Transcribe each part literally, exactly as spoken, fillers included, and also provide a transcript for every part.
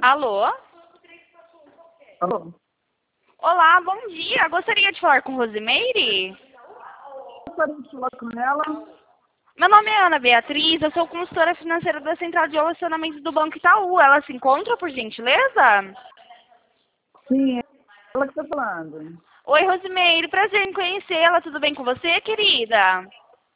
Alô? Alô? Olá, bom dia. Gostaria de falar com Rosimeire? Gostaria de falar com ela. Meu nome é Ana Beatriz, eu sou consultora financeira da Central de Relacionamento do Banco Itaú. Ela se encontra, por gentileza? Sim, é ela que está falando. Oi, Rosimeire, prazer em conhecê-la. Tudo bem com você, querida?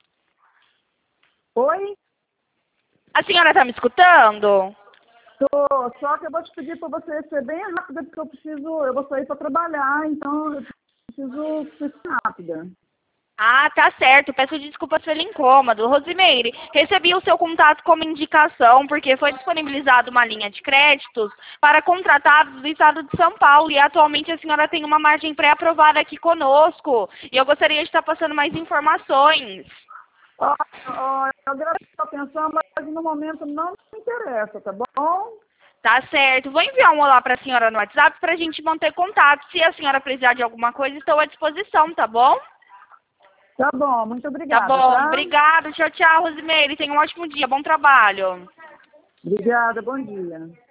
Oi? A senhora está me escutando? Tô, só que eu vou te pedir para você ser bem rápida, porque eu preciso, eu vou sair para trabalhar, então eu preciso ser rápida. Ah, tá certo. Peço desculpas pelo incômodo. Rosimeire, recebi o seu contato como indicação porque foi disponibilizada uma linha de créditos para contratados do estado de São Paulo e atualmente a senhora tem uma margem pré-aprovada aqui conosco e eu gostaria de estar passando mais informações. Ó, ó, eu agradeço a atenção, mas no momento não me interessa, tá bom? Tá certo. Vou enviar um olá para a senhora no WhatsApp para a gente manter contato. Se a senhora precisar de alguma coisa, estou à disposição, tá bom? Tá bom, muito Tá obrigada, bom. tá? Obrigada. Tchau, tchau, Rosimeire. Tenha um ótimo dia. Bom trabalho. Obrigada, bom dia.